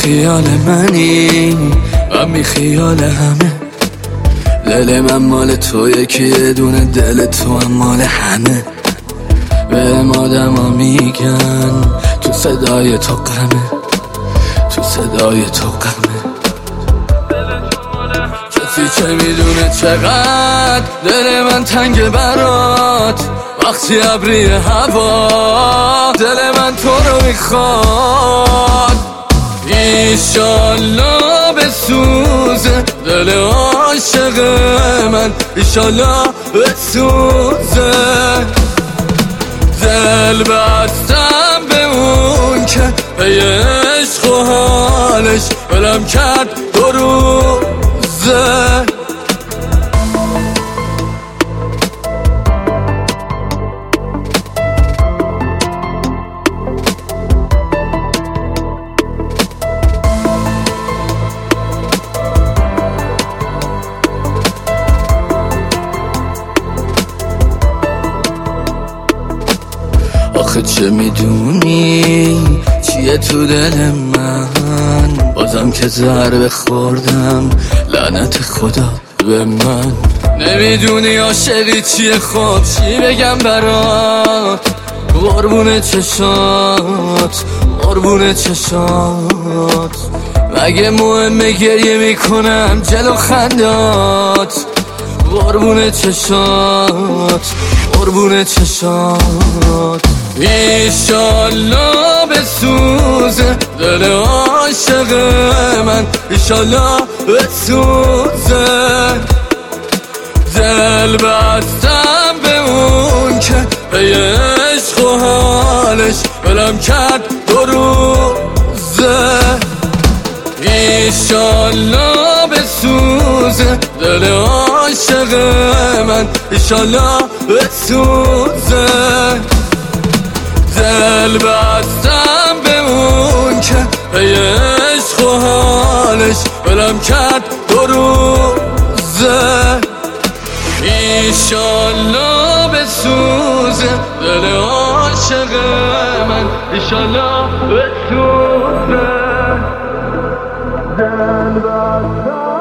خیال منی، من بی خیال همه. دل من مال تو، یکی دونه دل تو هم مال همه. به آدما میگن تو صدای تو غمه، تو صدای تو غمه. کسی چه میدونه چقدر دل من تنگ برات، وقتی ابری هوا دل من تو رو میخواد. ایشالله بسوزه دل عاشق من، ایشالله بسوزه. دل بستم به اون که به عشق و حالش ولم کرد 2 روزه. آخه چه میدونی چیه تو دل من، بازم که ضربه خوردم لعنت خدا به من. نمیدونی عاشقی چیه، خب چی بگم برات؟ قربون چشات، قربون چشات. مگه مهمه گریه میکنم جلو خندات؟ قربون چشات، قربون چشات. ایشالله بسوزه دل عاشق من، ایشالله بسوزه. دل بستم به اون که به عشق و حالش ولم کرد 2 روزه. ایشالله بسوزه دل عاشق من، ایشالله بسوزه. دل بستم به اون که به عشق و حالش ولم کرد 2 روزه. ایشالله بسوزه دل عاشق من، ایشالله بسوزه. دل بستم